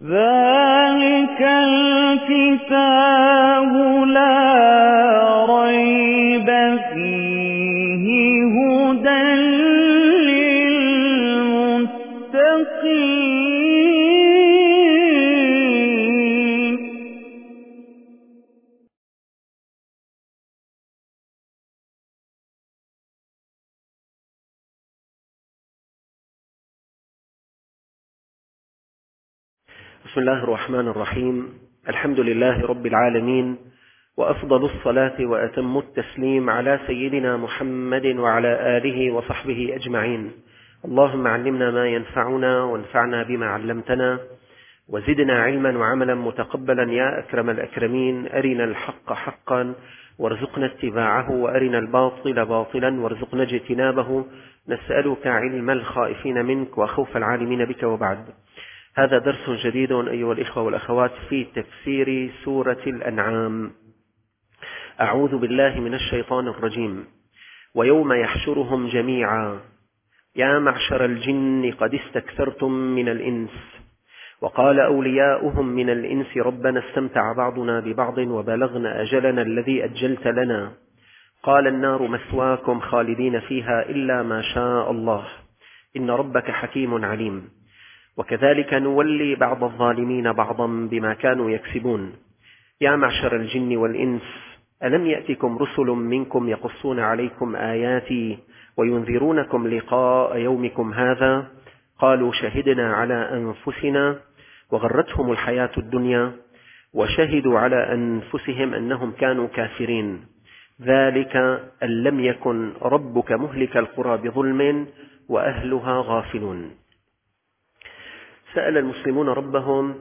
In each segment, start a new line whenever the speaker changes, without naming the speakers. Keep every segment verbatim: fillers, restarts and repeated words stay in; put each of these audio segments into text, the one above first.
ذلك الكتاب لا ريب فيه هدى للمتقين.
بسم الله الرحمن الرحيم. الحمد لله رب العالمين، وأفضل الصلاة وأتم التسليم على سيدنا محمد وعلى آله وصحبه أجمعين. اللهم علمنا ما ينفعنا وانفعنا بما علمتنا وزدنا علما وعملا متقبلا يا أكرم الأكرمين. أرنا الحق حقا وارزقنا اتباعه، وأرنا الباطل باطلا وارزقنا اجتنابه. نسألك علم الخائفين منك وخوف العالمين بك، وبعد. هذا درس جديد أيها الإخوة والأخوات في تفسير سورة الأنعام. أعوذ بالله من الشيطان الرجيم. ويوم يحشرهم جميعا يا معشر الجن قد استكثرتم من الإنس، وقال أولياؤهم من الإنس ربنا استمتع بعضنا ببعض وبلغنا أجلنا الذي أجلت لنا، قال النار مثواكم خالدين فيها إلا ما شاء الله إن ربك حكيم عليم. وكذلك نولي بعض الظالمين بعضا بما كانوا يكسبون. يا معشر الجن والإنس ألم يأتكم رسل منكم يقصون عليكم آياتي وينذرونكم لقاء يومكم هذا؟ قالوا شهدنا على أنفسنا وغرتهم الحياة الدنيا وشهدوا على أنفسهم أنهم كانوا كافرين. ذلك أن لم يكن ربك مهلك القرى بظلم وأهلها غافلون. سأل المسلمون ربهم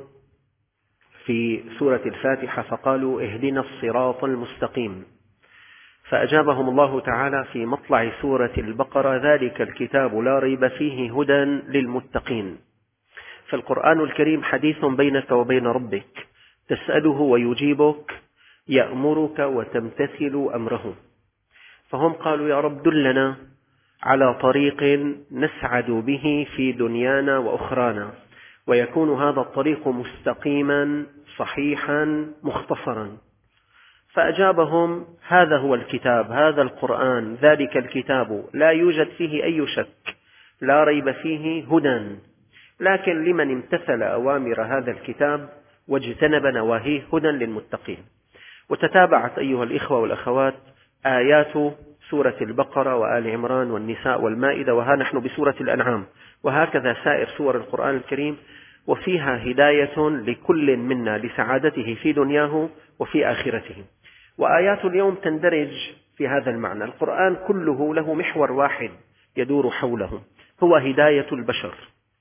في سورة الفاتحة فقالوا اهدنا الصراط المستقيم، فأجابهم الله تعالى في مطلع سورة البقرة ذلك الكتاب لا ريب فيه هدى للمتقين. فالقرآن الكريم حديث بينك وبين ربك، تسأله ويجيبك، يأمرك وتمتثل أمره. فهم قالوا يا رب دلنا على طريق نسعد به في دنيانا وأخرانا، ويكون هذا الطريق مستقيما صحيحا مختصرا. فأجابهم هذا هو الكتاب، هذا القرآن، ذلك الكتاب لا يوجد فيه أي شك، لا ريب فيه هدى، لكن لمن امتثل أوامر هذا الكتاب واجتنب نواهيه هدى للمتقين. وتتابعت أيها الإخوة والأخوات آيات سورة البقرة وآل عمران والنساء والمائدة، وها نحن بسورة الأنعام، وهكذا سائر سور القرآن الكريم، وفيها هداية لكل منا لسعادته في دنياه وفي آخرته. وآيات اليوم تندرج في هذا المعنى. القرآن كله له محور واحد يدور حوله، هو هداية البشر،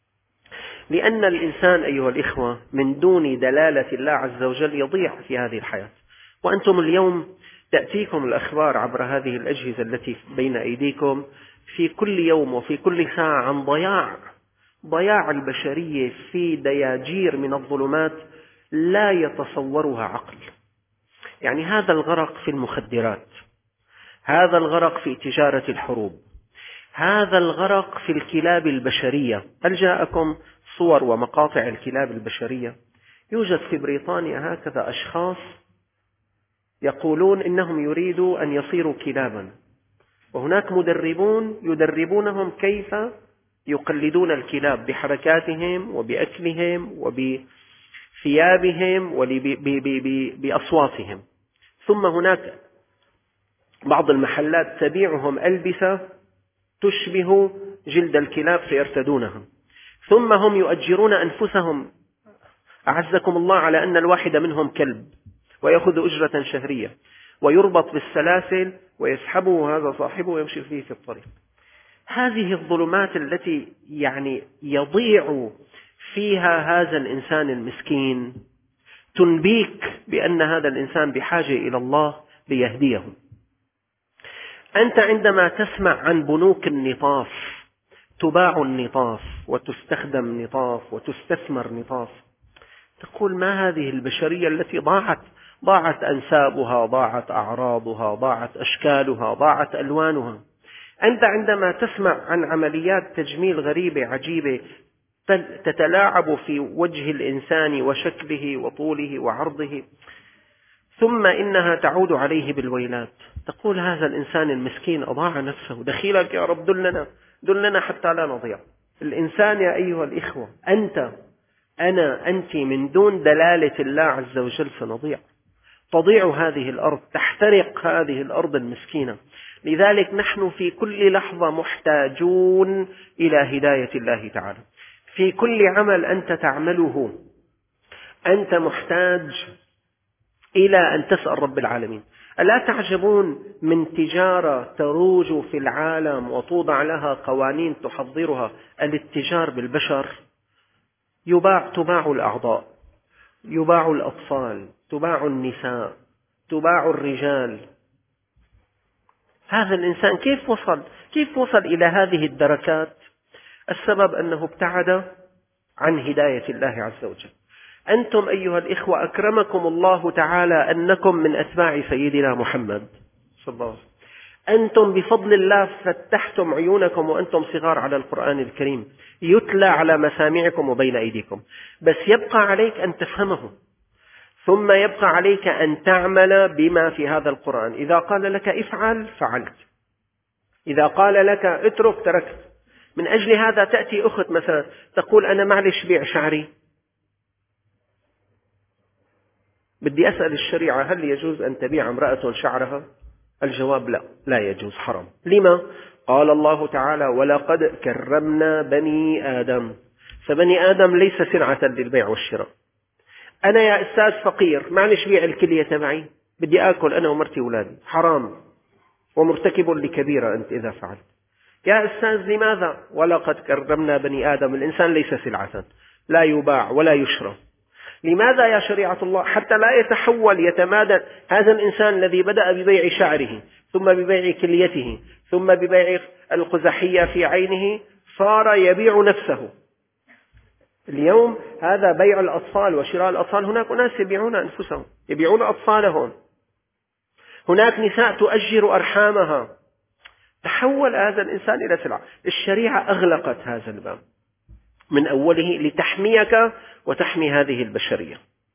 لأن الإنسان أيها الإخوة من دون دلالة الله عز وجل يضيع في هذه الحياة. وأنتم اليوم تأتيكم الأخبار عبر هذه الأجهزة التي بين أيديكم في كل يوم وفي كل ساعة عن ضياع ضياع البشرية في دياجير من الظلمات لا يتصورها عقل. يعني هذا الغرق في المخدرات، هذا الغرق في تجارة الحروب، هذا الغرق في الكلاب البشرية. هل جاءكم صور ومقاطع الكلاب البشرية؟ يوجد في بريطانيا هكذا أشخاص يقولون إنهم يريدوا أن يصيروا كلابا، وهناك مدربون يدربونهم كيف يقلدون الكلاب بحركاتهم وبأكلهم وبثيابهم وبأصواتهم. ثم هناك بعض المحلات تبيعهم ألبسة تشبه جلد الكلاب فيرتدونها، ثم هم يؤجرون أنفسهم أعزكم الله على أن الواحد منهم كلب، ويأخذ أجرة شهرية ويربط بالسلاسل ويسحبه هذا صاحبه ويمشي فيه في الطريق. هذه الظلمات التي يعني يضيع فيها هذا الإنسان المسكين تنبيك بأن هذا الإنسان بحاجة إلى الله ليهديه. أنت عندما تسمع عن بنوك النطاف، تباع النطاف وتستخدم نطاف وتستثمر نطاف، تقول ما هذه البشرية التي ضاعت ضاعت أنسابها، ضاعت أعراضها، ضاعت أشكالها، ضاعت ألوانها. أنت عندما تسمع عن عمليات تجميل غريبة عجيبة تتلاعب في وجه الإنسان وشكله وطوله وعرضه، ثم إنها تعود عليه بالويلات. تقول هذا الإنسان المسكين أضاع نفسه، دخيلك يا رب دلنا دلنا حتى لا نضيع. الإنسان يا أيها الإخوة، أنت أنا أنت من دون دلالة الله عز وجل سنضيع. تضيع هذه الأرض، تحترق هذه الأرض المسكينة. لذلك نحن في كل لحظة محتاجون إلى هداية الله تعالى. في كل عمل أنت تعمله أنت محتاج إلى أن تسأل رب العالمين. ألا تعجبون من تجارة تروج في العالم وتوضع لها قوانين تحضرها الاتجار بالبشر؟ يباع تباع الأعضاء، يباع الأطفال، تباع النساء، تباع الرجال. هذا الإنسان كيف وصل كيف وصل إلى هذه الدركات؟ السبب أنه ابتعد عن هداية الله عز وجل. أنتم أيها الإخوة أكرمكم الله تعالى أنكم من أتباع سيدنا محمد صلى الله عليه وسلم. أنتم بفضل الله فتحتم عيونكم وأنتم صغار على القرآن الكريم، يتلى على مسامعكم وبين أيديكم، بس يبقى عليك أن تفهمه، ثم يبقى عليك أن تعمل بما في هذا القرآن. إذا قال لك افعل فعلت، إذا قال لك اترك تركت. من أجل هذا تأتي أخت مثلا تقول أنا معلش بيع شعري، بدي أسأل الشريعة هل يجوز أن تبيع امرأة شعرها؟ الجواب لا، لا يجوز، حرام. لما؟ قال الله تعالى ولقد كرمنا بني آدم. فبني آدم ليس سلعة للبيع والشراء. أنا يا أستاذ فقير معلش بيع الكلية تبعي، بدي آكل أنا ومرتي وولادي، حرام ومرتكب لكبيرة أنت إذا فعلت. يا أستاذ لماذا؟ ولقد كرمنا بني آدم. الإنسان ليس سلعة لا يباع ولا يشرى. لماذا يا شريعة الله؟ حتى لا يتحول يتمادى هذا الإنسان الذي بدأ ببيع شعره، ثم ببيع كليته، ثم ببيع القزحية في عينه، صار يبيع نفسه. اليوم هذا بيع الأطفال وشراء الأطفال. هناك ناس يبيعون أنفسهم، يبيعون أطفالهم. هناك نساء تؤجر أرحامها. تحول هذا الإنسان إلى سلعة. الشريعة أغلقت هذا الباب من أوله لتحميك وتحمي هذه البشرية.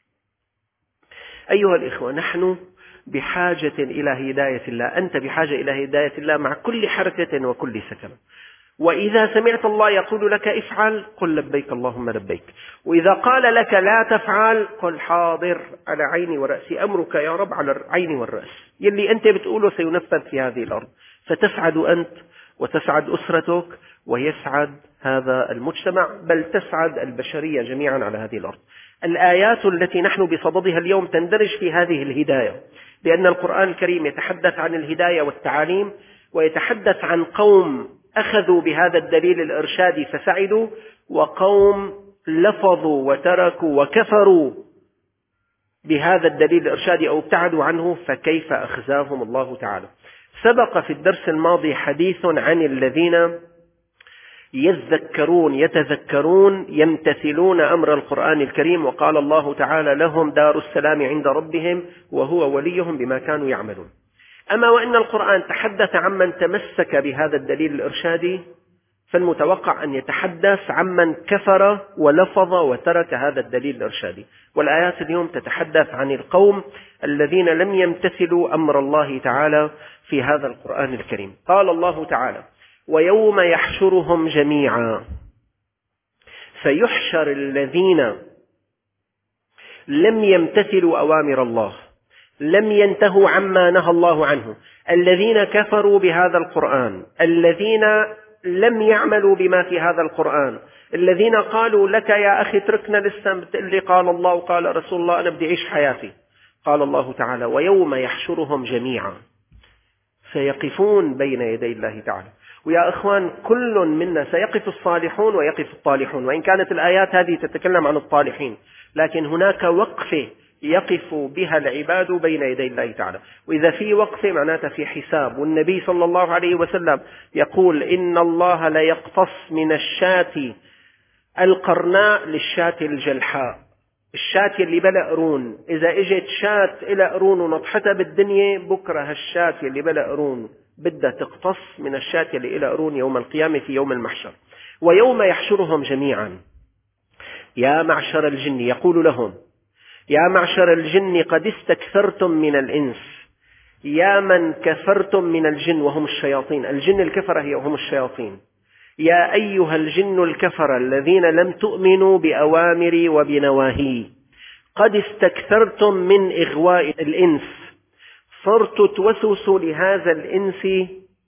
أيها الإخوة، نحن بحاجة إلى هداية الله. أنت بحاجة إلى هداية الله مع كل حركة وكل سكن. وإذا سمعت الله يقول لك افعل قل لبيك اللهم لبيك، وإذا قال لك لا تفعل قل حاضر على عيني ورأسي، أمرك يا رب على العين والرأس. يلي أنت بتقوله سينفذ في هذه الأرض، فتسعد أنت وتسعد أسرتك ويسعد هذا المجتمع، بل تسعد البشرية جميعا على هذه الأرض. الآيات التي نحن بصددها اليوم تندرج في هذه الهداية، لأن القرآن الكريم يتحدث عن الهداية والتعاليم، ويتحدث عن قوم أخذوا بهذا الدليل الإرشادي فسعدوا، وقوم لفظوا وتركوا وكفروا بهذا الدليل الإرشادي أو ابتعدوا عنه فكيف أخزاهم الله تعالى. سبق في الدرس الماضي حديث عن الذين يذكرون يتذكرون يمتثلون أمر القرآن الكريم، وقال الله تعالى لهم دار السلام عند ربهم وهو وليهم بما كانوا يعملون. أما وإن القرآن تحدث عمن تمسك بهذا الدليل الإرشادي، فالمتوقع أن يتحدث عمن كفر ولفظ وترك هذا الدليل الإرشادي. والآيات اليوم تتحدث عن القوم الذين لم يمتثلوا أمر الله تعالى في هذا القرآن الكريم. قال الله تعالى ويوم يحشرهم جميعا، فيحشر الذين لم يمتثلوا أوامر الله، لم ينتهوا عما نهى الله عنه، الذين كفروا بهذا القرآن، الذين لم يعملوا بما في هذا القرآن، الذين قالوا لك يا أخي اتركنا لسه اللي قال الله وقال رسول الله، أنا بدي أعيش حياتي. قال الله تعالى ويوم يحشرهم جميعا، سيقفون بين يدي الله تعالى. ويا إخوان كل منا سيقف الصالحون ويقف الطالحون، وإن كانت الآيات هذه تتكلم عن الطالحين، لكن هناك وقفة يقف بها العباد بين يدي الله تعالى. وإذا في وقفة معناتها في حساب. والنبي صلى الله عليه وسلم يقول إن الله لا يقتص من الشاة القرناء للشاة الجلحاء. الشاة اللي بلا قرون، إذا اجت شاة إلى قرون ونطحتها بالدنيا، بكرة هالشاة اللي بلا قرون بدها تقتص من الشاة اللي إلى قرون يوم القيامة في يوم المحشر. ويوم يحشرهم جميعا، يا معشر الجن، يقول لهم يا معشر الجن قد استكثرتم من الإنس، يا من كفرتم من الجن وهم الشياطين، الجن الكفرة هي هم الشياطين، يا أيها الجن الكفرة الذين لم تؤمنوا بأوامري وبنواهي، قد استكثرتم من إغواء الإنس، صرت توسوس لهذا الإنس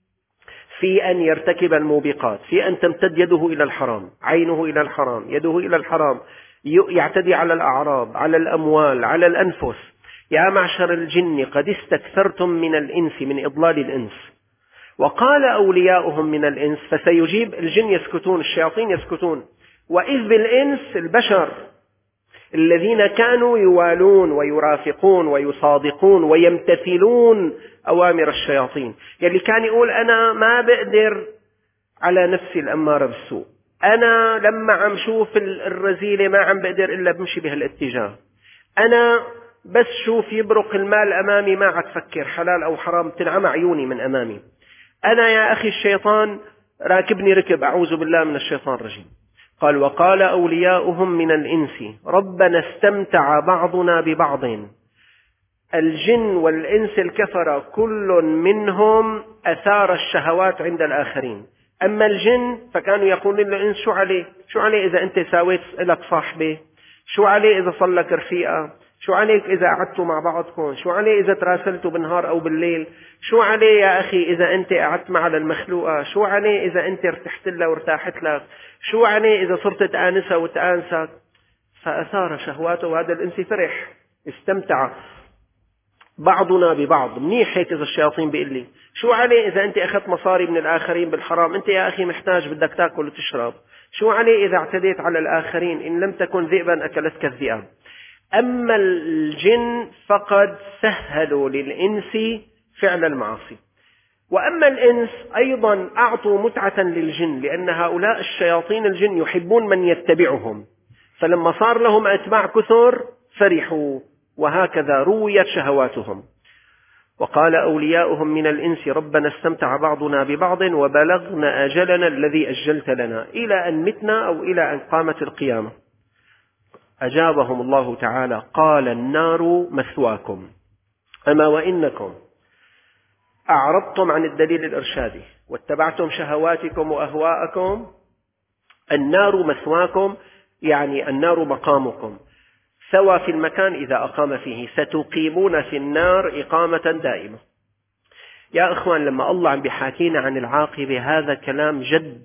في أن يرتكب الموبقات، في أن تمتد يده إلى الحرام، عينه إلى الحرام، يده إلى الحرام، يعتدي على الأعراض، على الأموال، على الأنفس. يا معشر الجن قد استكثرتم من الإنس، من إضلال الإنس. وقال أولياؤهم من الإنس، فسيجيب الجن يسكتون، الشياطين يسكتون، وإذ بالإنس البشر الذين كانوا يوالون ويرافقون ويصادقون ويمتثلون أوامر الشياطين، يلي كان يقول أنا ما بقدر على نفسي الأمارة بالسوء، أنا لما عم شوف الرذيلة ما عم بقدر إلا بمشي بهالاتجاه، أنا بس شوف يبرق المال أمامي ما عاد فكر حلال أو حرام، تنعمى عيوني من أمامي، أنا يا أخي الشيطان راكبني ركب، أعوذ بالله من الشيطان الرجيم. قال وقال أولياؤهم من الإنس ربنا استمتع بعضنا ببعض، الجن والإنس الكفر كل منهم أثار الشهوات عند الآخرين. أما الجن فكانوا يقولون للإنس شو عليه شو عليه إذا أنت ساويت لك صاحبة، شو عليه إذا صار لك رفيقة، شو عليك إذا قعدتوا مع بعضكم، شو عليه إذا تراسلتوا بالنهار أو بالليل، شو عليه يا أخي إذا أنت قعدت مع المخلوقة، شو عليه إذا أنت ارتحت لها وارتاحت لك، شو عليه إذا صرت تآنسها وتآنسك. فأثار شهواته، وهذا الإنس فرح استمتع بعضنا ببعض. منيح هيك إذا الشياطين بيقول لي شو عليه إذا أنت أخذت مصاري من الآخرين بالحرام، أنت يا أخي محتاج بدك تأكل وتشرب، شو عليه إذا اعتديت على الآخرين، إن لم تكن ذئبا أكلتك الذئاب. أما الجن فقد سهلوا للإنس فعل المعاصي. وأما الإنس أيضا أعطوا متعة للجن، لأن هؤلاء الشياطين الجن يحبون من يتبعهم، فلما صار لهم أتباع كثر فرحوا، وهكذا رويت شهواتهم. وقال أولياؤهم من الإنس ربنا استمتع بعضنا ببعض وبلغنا أجلنا الذي أجلت لنا إلى أن متنا أو إلى أن قامت القيامة. أجابهم الله تعالى قال النار مثواكم، أما وإنكم أعرضتم عن الدليل الإرشادي واتبعتم شهواتكم وأهواءكم، النار مثواكم يعني النار مقامكم، سوى في المكان إذا أقام فيه، ستقيمون في النار إقامة دائمة. يا إخوان لما الله عم بيحاكينا عن العاقبة هذا كلام جد،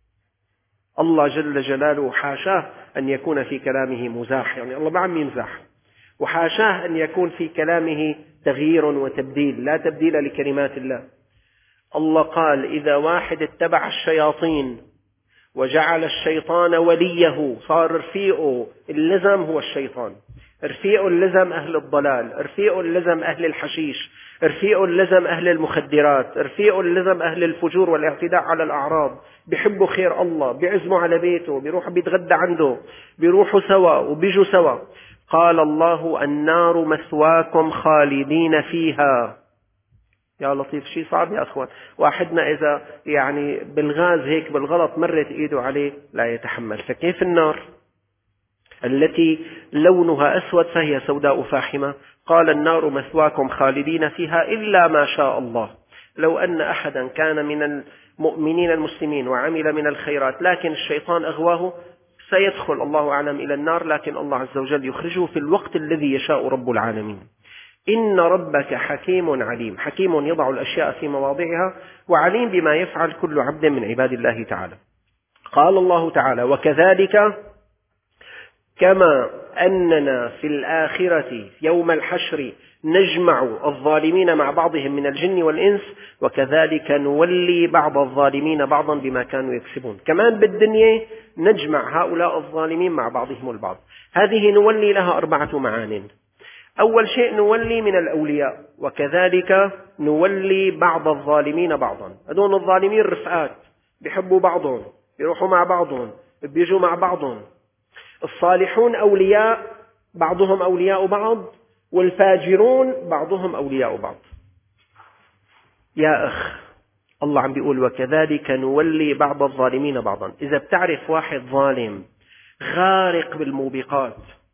الله جل جلاله حاشاه أن يكون في كلامه مزاح، يعني الله ما عم يمزح، وحاشاه أن يكون في كلامه تغيير وتبديل، لا تبديل لكلمات الله. الله قال إذا واحد اتبع الشياطين وجعل الشيطان وليه، صار رفيقه اللزم هو الشيطان، رفيقه اللزم أهل الضلال، رفيقه اللزم أهل الحشيش، رفيقه اللزم أهل المخدرات، رفيقه اللزم أهل الفجور والاعتداء على الأعراض، بيحبوا خير الله، بيعزموا على بيته، بيروحوا بيتغدى عنده، بيروحوا سوا وبيجوا سوا. قال الله النار مثواكم خالدين فيها. يا لطيف، شيء صعب يا أخوان، واحدنا إذا يعني بالغاز هيك بالغلط مرت إيده عليه لا يتحمل، فكيف النار التي لونها أسود فهي سوداء فاحمة؟ قال النار مثواكم خالدين فيها إلا ما شاء الله، لو أن أحدا كان من المؤمنين المسلمين وعمل من الخيرات لكن الشيطان أغواه سيدخل الله أعلم إلى النار، لكن الله عز وجل يخرجه في الوقت الذي يشاء رب العالمين. إن ربك حكيم عليم، حكيم يضع الأشياء في مواضعها، وعليم بما يفعل كل عبد من عباد الله تعالى. قال الله تعالى وكذلك كما أننا في الآخرة يوم الحشر نجمع الظالمين مع بعضهم من الجن والإنس، وكذلك نولي بعض الظالمين بعضا بما كانوا يكسبون. كمان بالدنيا نجمع هؤلاء الظالمين مع بعضهم البعض. هذه نولي لها أربعة معان. أول شيء نولي من الأولياء، وكذلك نولي بعض الظالمين بعضا. هذول الظالمين رفقات بيحبوا بعضهم، بيروحوا مع بعضهم، بيجوا مع بعضهم. الصالحون أولياء بعضهم أولياء بعض، والفاجرون بعضهم أولياء بعض. يا أخ الله عم بيقول وكذلك نولي بعض الظالمين بعضا. إذا بتعرف واحد ظالم غارق بالموبقات،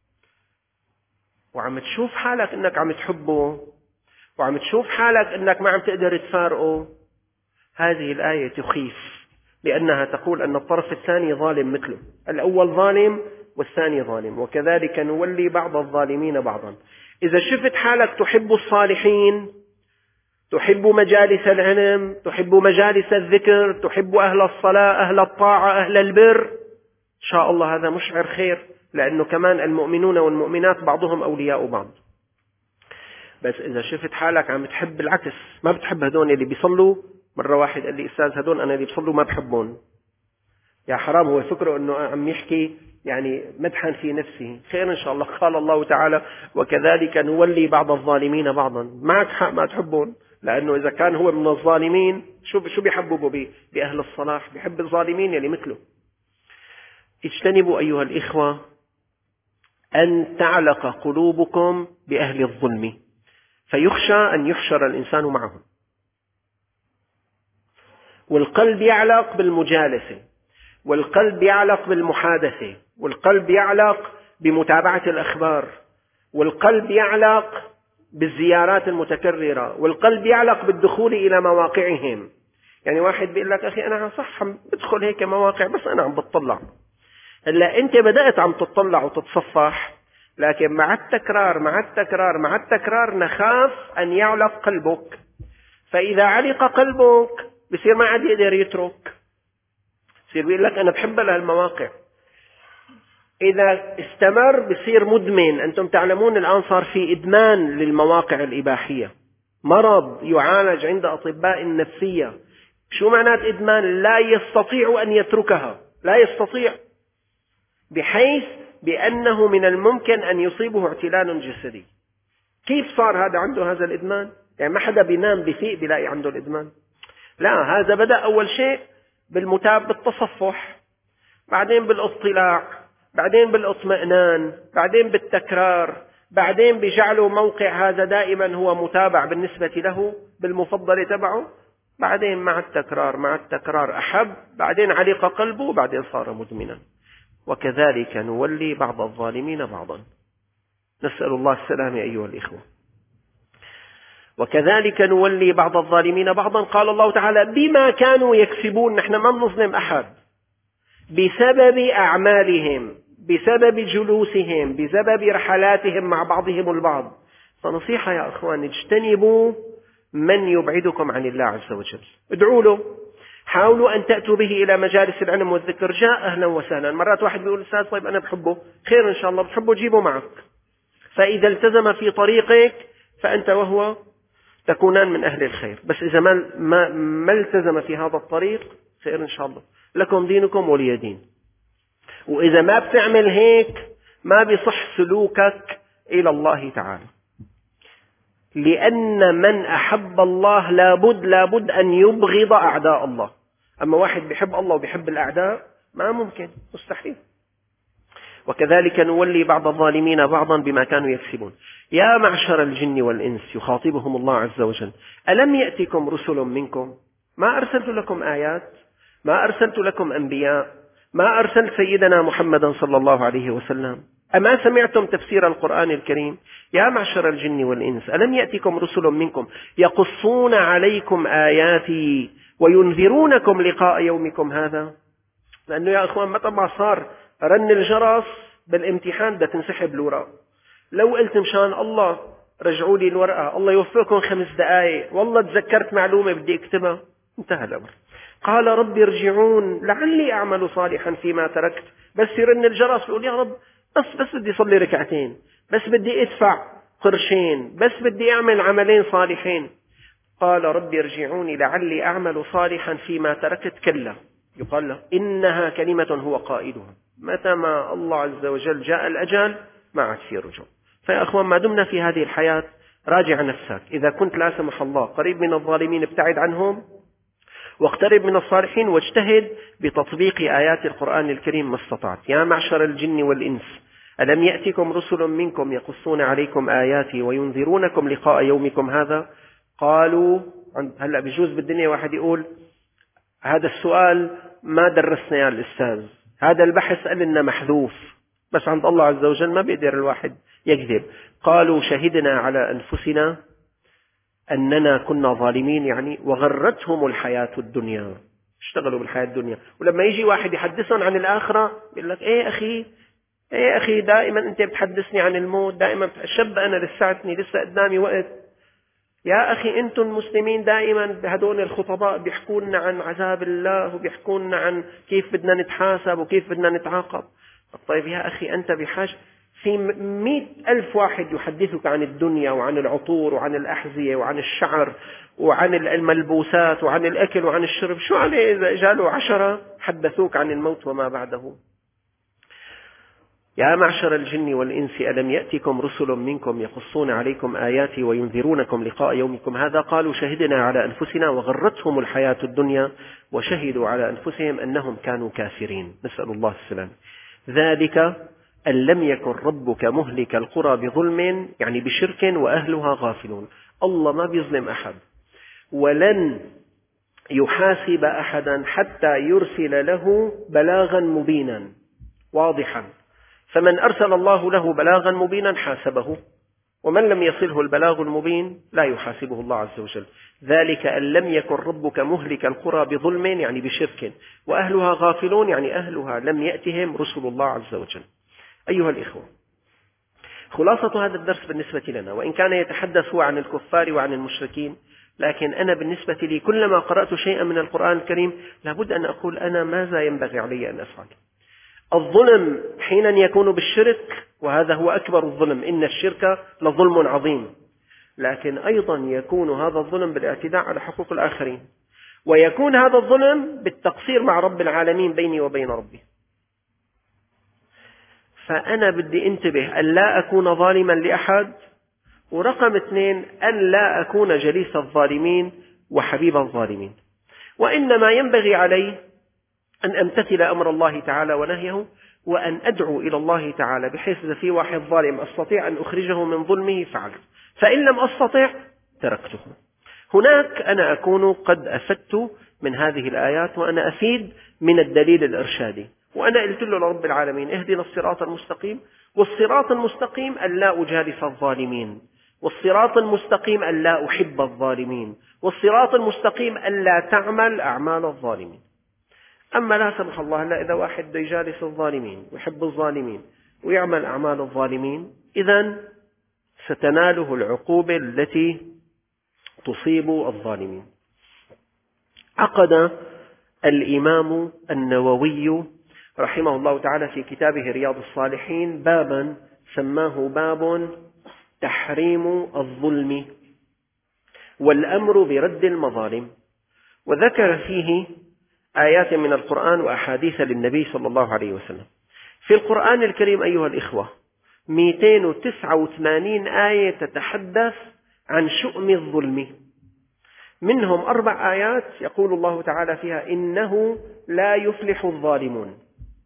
وعم تشوف حالك انك عم تحبه، وعم تشوف حالك انك ما عم تقدر تفارقه، هذه الآية تخيف، لأنها تقول أن الطرف الثاني ظالم مثله، الأول ظالم والثاني ظالم، وكذلك نولي بعض الظالمين بعضا. إذا شفت حالك تحب الصالحين، تحب مجالس العلم، تحب مجالس الذكر، تحب أهل الصلاة، أهل الطاعة، أهل البر، إن شاء الله هذا مشعر خير، لأنه كمان المؤمنون والمؤمنات بعضهم أولياء بعض. بس إذا شفت حالك عم تحب العكس، ما بتحب هدول اللي بيصلوا، مرة واحد قال لي أستاذ هدول أنا اللي بيصلوا ما بحبهم، يا حرام، هو فكره أنه عم يحكي يعني مدحا في نفسه، خير إن شاء الله. قال الله تعالى وكذلك نولي بعض الظالمين بعضا، معك حق ما تحبون، لأنه إذا كان هو من الظالمين شو شو بيحببوا به بأهل الصلاح، بيحب الظالمين يلي مثله. اجتنبوا أيها الإخوة أن تعلق قلوبكم بأهل الظلم، فيخشى أن يحشر الإنسان معهم. والقلب يعلق بالمجالسة، والقلب يعلق بالمحادثة، والقلب يعلق بمتابعة الأخبار، والقلب يعلق بالزيارات المتكررة، والقلب يعلق بالدخول إلى مواقعهم. يعني واحد بيقول لك أخي أنا صح عم بدخل هيك مواقع بس أنا عم بتطلع. هلا أنت بدأت عم تطلع وتتصفح، لكن مع التكرار مع التكرار مع التكرار نخاف أن يعلق قلبك، فإذا علق قلبك بصير ما عاد يقدر يترك، بصير بيقول لك أنا بحب هالمواقع. إذا استمر بصير مدمن. أنتم تعلمون الآن صار في إدمان للمواقع الإباحية، مرض يعالج عند أطباء النفسية. شو معنات إدمان؟ لا يستطيع أن يتركها، لا يستطيع، بحيث بأنه من الممكن أن يصيبه اعتلال جسدي. كيف صار هذا عنده هذا الإدمان؟ يعني ما حدا بينام بفيق بيلاقي عنده الإدمان. لا، هذا بدأ أول شيء بالمتابعة بالتصفح، بعدين بالاطلاع، بعدين بالاطمئنان، بعدين بالتكرار، بعدين بجعله موقع هذا دائما هو متابع بالنسبة له بالمفضل تبعه، بعدين مع التكرار مع التكرار أحب، بعدين علق قلبه، بعدين صار مدمنا. وكذلك نولي بعض الظالمين بعضا، نسأل الله السلامة أيها الإخوة. وكذلك نولي بعض الظالمين بعضا، قال الله تعالى بما كانوا يكسبون. نحن ما بنظلم أحد، بسبب أعمالهم، بسبب جلوسهم، بسبب رحلاتهم مع بعضهم البعض. فنصيحة يا أخوان، اجتنبوا من يبعدكم عن الله عز وجل، ادعوا له، حاولوا أن تأتوا به إلى مجالس العلم والذكر، جاء أهلا وسهلا. مرات واحد بيقول أستاذ طيب أنا بحبه، خير إن شاء الله، بتحبه جيبه معك، فإذا التزم في طريقك فأنت وهو تكونان من أهل الخير. بس إذا ما, ما, ما التزم في هذا الطريق، خير إن شاء الله، لكم دينكم ولي دين. وإذا ما بتعمل هيك ما بيصح سلوكك إلى الله تعالى، لأن من أحب الله لابد لابد أن يبغض أعداء الله. أما واحد بيحب الله وبيحب الأعداء ما ممكن، مستحيل. وكذلك نولي بعض الظالمين بعضا بما كانوا يكسبون. يا معشر الجن والإنس، يخاطبهم الله عز وجل، ألم يأتكم رسل منكم؟ ما أرسلت لكم آيات؟ ما أرسلت لكم أنبياء؟ ما أرسلت سيدنا محمدا صلى الله عليه وسلم؟ أما سمعتم تفسير القرآن الكريم؟ يا معشر الجن والإنس، ألم يأتكم رسل منكم يقصون عليكم آياتي وينذرونكم لقاء يومكم هذا؟ لأنه يا أخوان متى ما صار رن الجرس بالامتحان بدها تنسحب الورقة. لو قلت مشان الله رجعوا لي الورقة، الله يوفقكم خمس دقائق، والله تذكرت معلومة بدي اكتبها، انتهى الأمر. قال رب ارجعون لعلي أعمل صالحا فيما تركت. بس يرن الجرس يقول يا رب بس بس بدي صلي ركعتين، بس بدي ادفع قرشين، بس بدي أعمل عملين صالحين. قال رب ارجعوني لعلي أعمل صالحا فيما تركت. كلا، يقال له إنها كلمة هو قائلها، متى ما الله عز وجل جاء الأجل ما عاد في رجوع. فيا أخوان ما دمنا في هذه الحياة راجع نفسك، إذا كنت لا سمح الله قريب من الظالمين ابتعد عنهم، واقترب من الصالحين، واجتهد بتطبيق آيات القرآن الكريم ما استطعت. يا معشر الجن والإنس، ألم يأتكم رسل منكم يقصون عليكم آياتي وينذرونكم لقاء يومكم هذا؟ قالوا، هلأ بجوز بالدنيا واحد يقول هذا السؤال ما درسنا يا الأستاذ، هذا البحث قال لنا محذوف، بس عند الله عز وجل ما بيقدر الواحد يكذب. قالوا شهدنا على أنفسنا أننا كنا ظالمين، يعني وغرتهم الحياة الدنيا، اشتغلوا بالحياة الدنيا. ولما يجي واحد يحدثهم عن الآخرة يقول لك ايه أخي ايه أخي دائما أنت بتحدثني عن الموت، دائما شب أنا لساتني لسه قدامي وقت. يا أخي أنتم المسلمين دائما هدول الخطباء بيحكون عن عذاب الله وبيحكون عن كيف بدنا نتحاسب وكيف بدنا نتعاقب. طيب يا أخي أنت بحاجة في مئة ألف واحد يحدثك عن الدنيا وعن العطور وعن الأحذية وعن الشعر وعن الملبوسات وعن الأكل وعن الشرب، شو عليه إذا جالوا عشرة حدثوك عن الموت وما بعده؟ يا معشر الجن والإنس ألم يأتكم رسل منكم يقصون عليكم آياتي وينذرونكم لقاء يومكم هذا قالوا شهدنا على أنفسنا وغرتهم الحياة الدنيا وشهدوا على أنفسهم أنهم كانوا كافرين، نسأل الله السلام. ذلك أن لم يكن ربك مهلك القرى بظلم، يعني بشرك وأهلها غافلون. الله ما بيظلم أحد، ولن يحاسب أحدا حتى يرسل له بلاغا مبينا واضحا، فمن أرسل الله له بلاغا مبينا حاسبه، ومن لم يصله البلاغ المبين لا يحاسبه الله عز وجل. ذلك أن لم يكن ربك مهلك القرى بظلم، يعني بشرك، وأهلها غافلون، يعني أهلها لم يأتهم رسل الله عز وجل. أيها الإخوة، خلاصة هذا الدرس بالنسبة لنا، وإن كان يتحدث هو عن الكفار وعن المشركين، لكن أنا بالنسبة لي كلما قرأت شيئا من القرآن الكريم لابد أن أقول أنا ماذا ينبغي علي أن أفعل. الظلم حينا يكون بالشرك، وهذا هو أكبر الظلم، إن الشرك لظلم عظيم، لكن أيضا يكون هذا الظلم بالاعتداء على حقوق الآخرين، ويكون هذا الظلم بالتقصير مع رب العالمين بيني وبين ربي. فأنا بدي انتبه أن لا أكون ظالما لأحد، ورقم اثنين أن لا أكون جليس الظالمين وحبيب الظالمين، وإنما ينبغي علي أن أمتثل أمر الله تعالى ونهيه، وأن أدعو إلى الله تعالى، بحيث إذا في واحد ظالم أستطيع أن أخرجه من ظلمه فعلت، فإن لم أستطع تركته. هناك أنا أكون قد أفدت من هذه الآيات، وأنا أفيد من الدليل الإرشادي، وأنا قلت له لرب العالمين اهدنا الصراط المستقيم، والصراط المستقيم أن لا أجالس الظالمين، والصراط المستقيم أن لا أحب الظالمين، والصراط المستقيم أن لا تعمل أعمال الظالمين. أما لا سمح الله هلا إذا واحد بده يجالس الظالمين ويحب الظالمين ويعمل أعمال الظالمين، إذن ستناله العقوبة التي تصيب الظالمين. عقد الإمام النووي رحمه الله تعالى في كتابه رياض الصالحين بابا سماه باب تحريم الظلم والأمر برد المظالم، وذكر فيه آيات من القرآن وأحاديث للنبي صلى الله عليه وسلم. في القرآن الكريم أيها الإخوة مئتين وتسعة وثمانين آية تتحدث عن شؤم الظلم، منهم أربع آيات يقول الله تعالى فيها إنه لا يفلح الظالمون.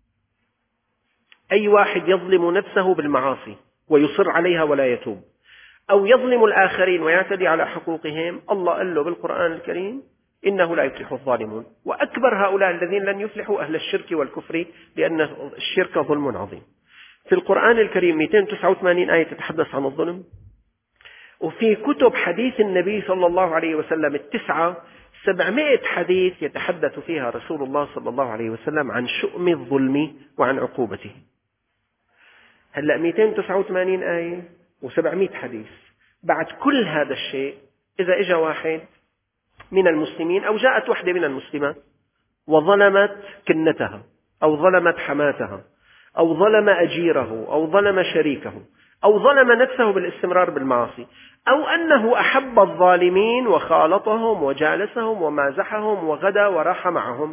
أي واحد يظلم نفسه بالمعاصي ويصر عليها ولا يتوب، أو يظلم الآخرين ويعتدي على حقوقهم، الله قال له بالقرآن الكريم إنه لا يفلح الظالمون. وأكبر هؤلاء الذين لن يفلحوا أهل الشرك والكفر، لأن الشرك ظلم عظيم. في القرآن الكريم مئتين وتسعة وثمانين آية تتحدث عن الظلم، وفي كتب حديث النبي صلى الله عليه وسلم التسعة سبعمائة حديث يتحدث فيها رسول الله صلى الله عليه وسلم عن شؤم الظلم وعن عقوبته. هلأ مئتين وتسعة وثمانين آية وسبعمائة حديث، بعد كل هذا الشيء إذا إجا واحد من المسلمين أو جاءت وحدة من المسلمات وظلمت كنتها أو ظلمت حماتها أو ظلم أجيره أو ظلم شريكه أو ظلم نفسه بالاستمرار بالمعاصي، أو أنه أحب الظالمين وخالطهم وجالسهم ومازحهم وغدا وراح معهم،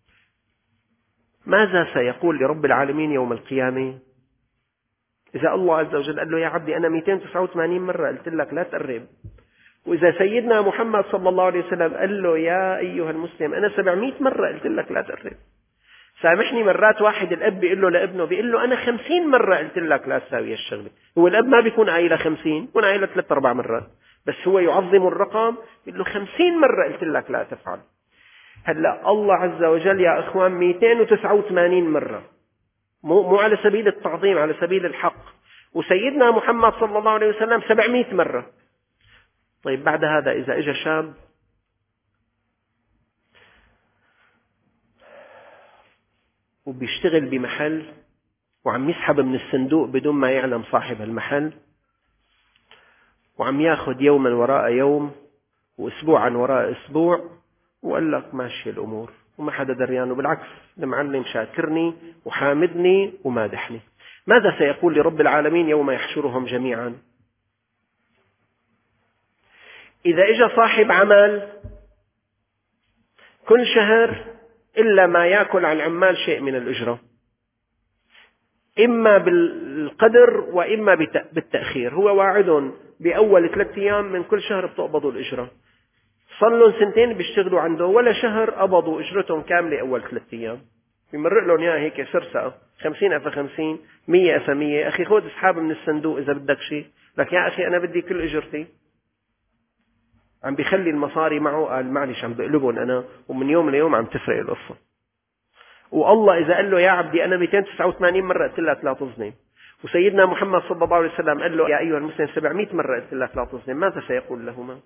ماذا سيقول لرب العالمين يوم القيامة؟ إذا الله عز وجل قال له يا عبدي أنا مئتين وتسعة وثمانين مرة قلت لك لا تقرب، وإذا سيدنا محمد صلى الله عليه وسلم قال له يا أيها المسلم أنا سبعمائة مرة قلت لك لا تقرب. سامحني، مرات واحد الأب بيقول له لابنه بيقول له أنا خمسين مرة قلت لك لا تساوي الشغلة، هو الأب ما بيكون عايلة خمسين، بيكون عايلة ثلاث أربع مرات، بس هو يعظم الرقم بيقول له خمسين مرة قلت لك لا تفعل. هلا الله عز وجل يا إخوان مئتين وتسعة وثمانين مرة مو, مو على سبيل التعظيم، على سبيل الحق. وسيدنا محمد صلى الله عليه وسلم سبعمائة مرة. طيب بعد هذا إذا إجا شاب وبيشتغل بمحل وعم يسحب من الصندوق بدون ما يعلم صاحب المحل، وعم ياخذ يوما وراء يوم وأسبوعا وراء أسبوع، وقال لك ماشي الأمور وما حدا دريان، وبالعكس المعلم شاكرني وحامدني ومادحني، ماذا سيقول لرب العالمين يوم يحشرهم جميعا؟ إذا إجا صاحب عمل كل شهر إلا ما يأكل عن العمال شيء من الأجرة، إما بالقدر وإما بالتأخير، هو واعد بأول ثلاثة أيام من كل شهر بتقبضوا الأجرة، صلوا سنتين بيشتغلوا عنده ولا شهر قبضوا أجرتهم كاملة أول ثلاثة أيام، بيمرق لهم إياها هيك سرسقة، خمسين أفا خمسين، مية أفا مية، أخي خذ اسحاب من الصندوق إذا بدك شيء، لك يا أخي أنا بدي كل أجرتي. عم بيخلي المصاري معه، قال معلش عم بقلبهم أنا، ومن يوم ليوم عم تفرق القصة. والله إذا قال له يا عبدي أنا مئتين وتسعة وثمانين مرة قلت لك لا تظلم، وسيدنا محمد صلى الله عليه وسلم قال له يا أيها المسلم سبعمائة مرة قلت لك لا تظلم، ماذا سيقول لهما؟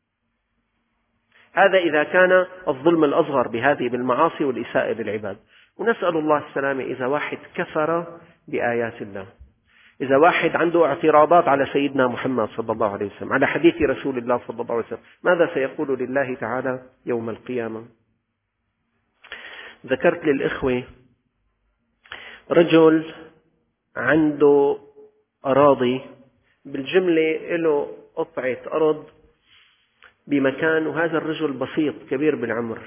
هذا إذا كان الظلم الأصغر بهذه بالمعاصي والإساءة للعباد. ونسأل الله السلامة إذا واحد كفر بآيات الله، إذا واحد عنده اعتراضات على سيدنا محمد صلى الله عليه وسلم، على حديث رسول الله صلى الله عليه وسلم، ماذا سيقول لله تعالى يوم القيامة؟ ذكرت للإخوة رجل عنده أراضي، بالجملة له قطعة أرض بمكان، وهذا الرجل بسيط كبير بالعمر.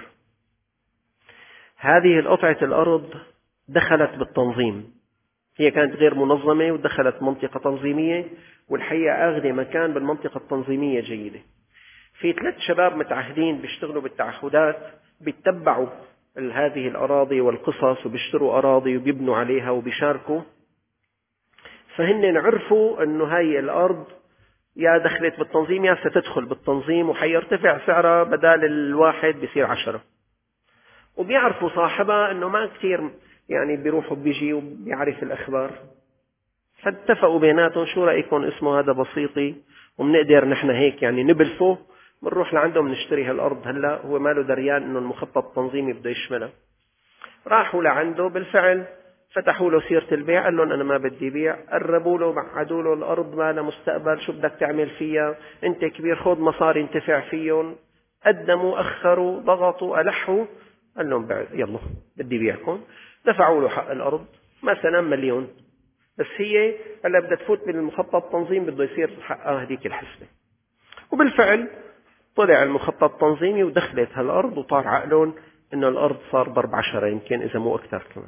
هذه القطعة الأرض دخلت بالتنظيم، هي كانت غير منظمة ودخلت منطقة تنظيمية، والحقيقة أخذ مكان بالمنطقة التنظيمية جيدة. في ثلاث شباب متعهدين بيشتغلوا بالتعهدات، بيتبعوا هذه الأراضي والقصص وبيشتروا أراضي وبيبنوا عليها وبيشاركوا، فهن عرفوا أنه هاي الأرض يا دخلت بالتنظيم يا ستدخل بالتنظيم، وحيرتفع سعرها بدال الواحد بيصير عشرة، وبيعرفوا صاحبها أنه ما كثير يعني بيروحوا بيجي وبيعرف الأخبار، فاتفقوا بيناتهم شو رأيكم اسمه هذا بسيطي ومنقدر نحن هيك يعني نبلفه، بنروح لعندهم نشتري هالأرض هلا، هو ماله دريان أنه المخطط التنظيمي بده يشملها. راحوا لعنده بالفعل، فتحوا له سيرة البيع، قال لهم أنا ما بدي بيع، قربوا له بعدوا له الأرض ما لها مستقبل، شو بدك تعمل فيها أنت كبير، خذ مصاري انتفع فيهم، قدموا أخروا ضغطوا ألحوا، قال لهم بعد يلا بدي بيعكم، دفعوا له حق الأرض مثلا مليون، بس هي هلا بدها تفوت بالمخطط التنظيم بده يصير حقها هذيك الحسبة. وبالفعل طلع المخطط التنظيمي ودخلت هالأرض، وطار عقلهم إنه الأرض صار ضرب عشرة يمكن إذا مو أكثر كمان.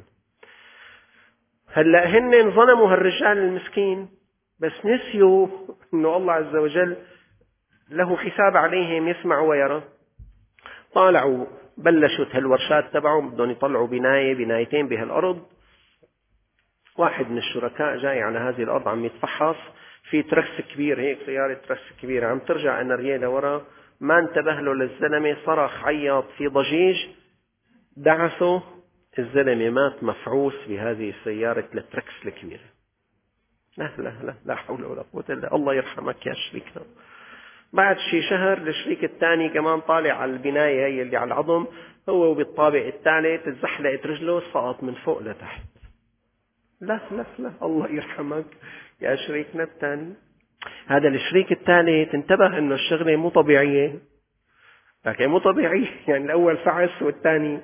هلا هن ظلموا هالرجال المسكين، بس نسيوا إنه الله عز وجل له حساب عليهم يسمع ويرى. طالعوا بلشوا هالورشات تبعهم بدهم يطلعوا بناية بنايتين بهالأرض، واحد من الشركاء جاي على هذه الأرض عم يتفحص في ترس كبير هيك، سيارة ترس كبيرة عم ترجع أن ريالة ورا، ما انتبه له للزلمة، صرخ عيط في ضجيج، دعسه الزلمة مات مفعوس بهذه السيارة التركس الكبيرة. لا لا لا لا حول ولا قوة إلا الله يرحمك يا شريكنا. بعد شي شهر الشريك الثاني كمان طالع على البناية هي اللي على العظم، هو وبالطابق الثالث اتزحلقت رجله سقط من فوق لتحت. لا لا لا الله يرحمك يا شريكنا الثاني. هذا الشريك الثالث انتبه انه الشغلة مو طبيعية، لكن مو طبيعية يعني الأول فعس والثاني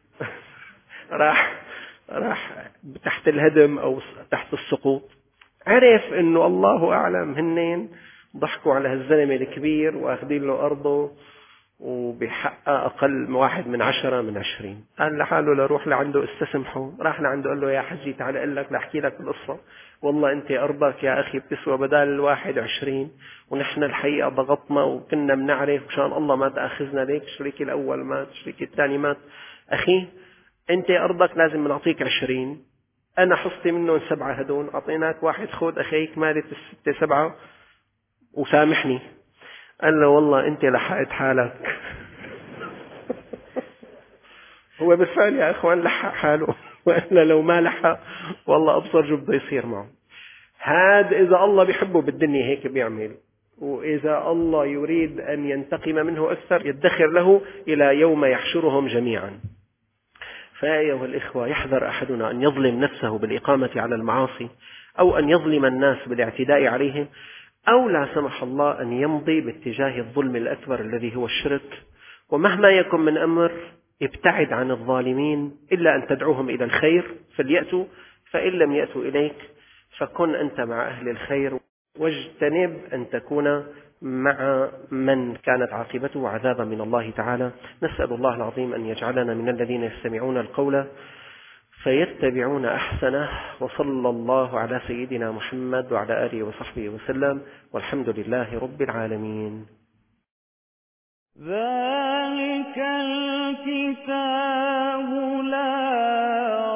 راح راح تحت الهدم أو تحت السقوط. عرف انه الله أعلم هنين ضحكوا على هالزلمة الكبير واخذين له أرضه وبحقه أقل واحد من عشرة من عشرين. قال لحاله لروح لعنده استسمحه، راح لعنده قال له يا حجي تعال أقول لك لأحكي لك القصة، والله أنت أرضك يا أخي بتسوى بدال الواحد عشرين، ونحن الحقيقة ضغطنا وكنا بنعرف وشان الله ما تأخذنا ليك، شريكي الأول مات شريكي الثاني مات، أخي أنت أرضك لازم نعطيك عشرين، أنا حصتي منهم سبعة هدول، أعطيناك واحد خذ أخيك مالت الستة سبعة وسامحني. قال له والله أنت لحقت حالك. هو بالفعل يا أخوان لحق حاله وإلا لو ما لحق والله أبصر جو بده يصير معه. هاد إذا الله بيحبه بالدنيا هيك بيعمل، وإذا الله يريد أن ينتقم منه أكثر يدخر له إلى يوم يحشرهم جميعا. فأيها الإخوة، يحذر أحدنا أن يظلم نفسه بالإقامة على المعاصي، أو أن يظلم الناس بالاعتداء عليهم، أو لا سمح الله أن يمضي باتجاه الظلم الأكبر الذي هو الشرك. ومهما يكن من أمر ابتعد عن الظالمين إلا أن تدعوهم إلى الخير فليأتوا، فإن لم يأتوا إليك فكن أنت مع أهل الخير، واجتنب أن تكون مع من كانت عاقبته عذابا من الله تعالى. نسأل الله العظيم أن يجعلنا من الذين يستمعون القول فيتبعون أحسنه. وصلى الله على سيدنا محمد وعلى آله وصحبه وسلم، والحمد لله رب العالمين.
ذلك الكتاب لا